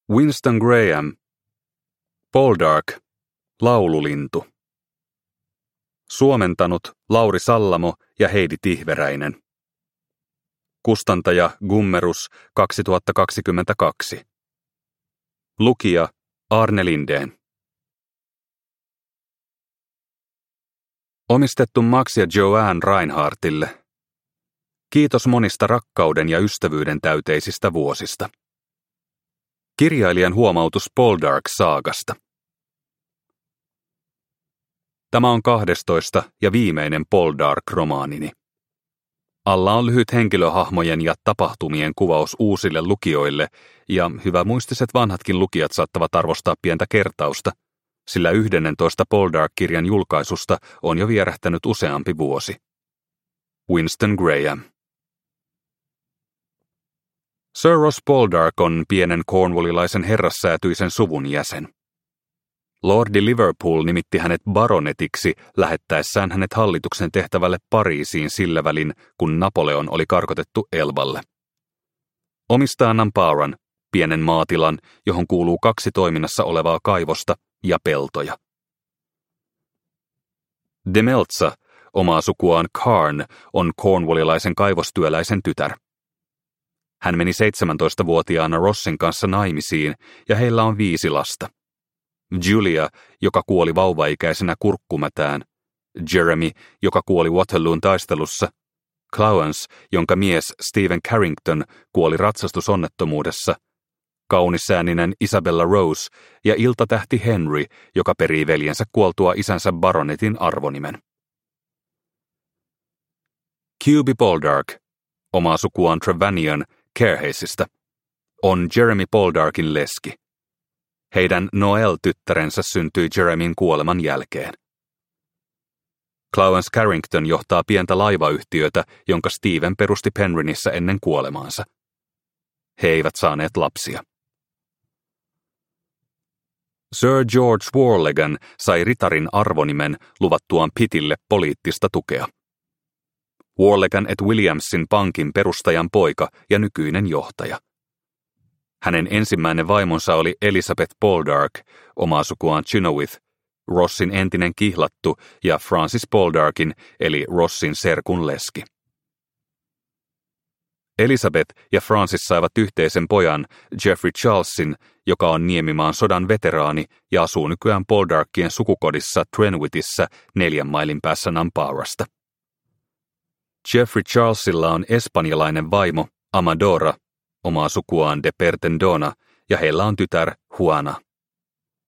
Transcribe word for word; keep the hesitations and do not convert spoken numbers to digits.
Winston Graham. Poldark, laululintu. Suomentanut Lauri Sallamo ja Heidi Tihveräinen. Kustantaja Gummerus kaksituhattakaksikymmentäkaksi. Lukija Arne Lindén. Omistettu Max ja Joanne Reinhardtille. Kiitos monista rakkauden ja ystävyyden täyteisistä vuosista. Kirjailijan huomautus Poldark-saagasta. Tämä on kahdestoista ja viimeinen Poldark-romaanini. Alla on lyhyt henkilöhahmojen ja tapahtumien kuvaus uusille lukijoille, ja hyvämuistiset vanhatkin lukijat saattavat arvostaa pientä kertausta, sillä yhdennentoista Poldark-kirjan julkaisusta on jo vierähtänyt useampi vuosi. Winston Graham. Sir Ross Poldark on pienen cornwallilaisen herrassäätyisen suvun jäsen. Lordi Liverpool nimitti hänet baronetiksi lähettäessään hänet hallituksen tehtävälle Pariisiin sillä välin, kun Napoleon oli karkotettu Elballe. Omistaa Nampauran, pienen maatilan, johon kuuluu kaksi toiminnassa olevaa kaivosta ja peltoja. De Meltza, omaa sukuaan Carn, on cornwallilaisen kaivostyöläisen tytär. Hän meni seitsemäntoistavuotiaana Rossin kanssa naimisiin ja heillä on viisi lasta. Julia, joka kuoli vauvaikäisenä kurkkumätään, Jeremy, joka kuoli Waterloon taistelussa, Clarence, jonka mies Stephen Carrington kuoli ratsastusonnettomuudessa, kaunisääninen Isabella Rose ja iltatähti Henry, joka perii veljensä kuoltua isänsä baronetin arvonimen. Cuby Poldark, omaa sukuaan Trevanion Carehaceista, on Jeremy Poldarkin leski. Heidän Noel-tyttärensä syntyi Jeremyn kuoleman jälkeen. Clarence Carrington johtaa pientä laivayhtiötä, jonka Stephen perusti Penrhenissä ennen kuolemaansa. He eivät saaneet lapsia. Sir George Warlegan sai ritarin arvonimen luvattuaan Pittille poliittista tukea. Warlegan et Williamsin pankin perustajan poika ja nykyinen johtaja. Hänen ensimmäinen vaimonsa oli Elizabeth Poldark, omaa sukuaan Chynoweth, Rossin entinen kihlattu ja Francis Poldarkin eli Rossin serkun leski. Elizabeth ja Francis saivat yhteisen pojan Geoffrey Charlesin, joka on Niemimaan sodan veteraani ja asuu nykyään Poldarkien sukukodissa Trenwithissä neljän mailin päässä Nampaurasta. Geoffrey Charlesilla on espanjalainen vaimo Amadora, omaa sukuaan de Pertendona, ja heillä on tytär Juana.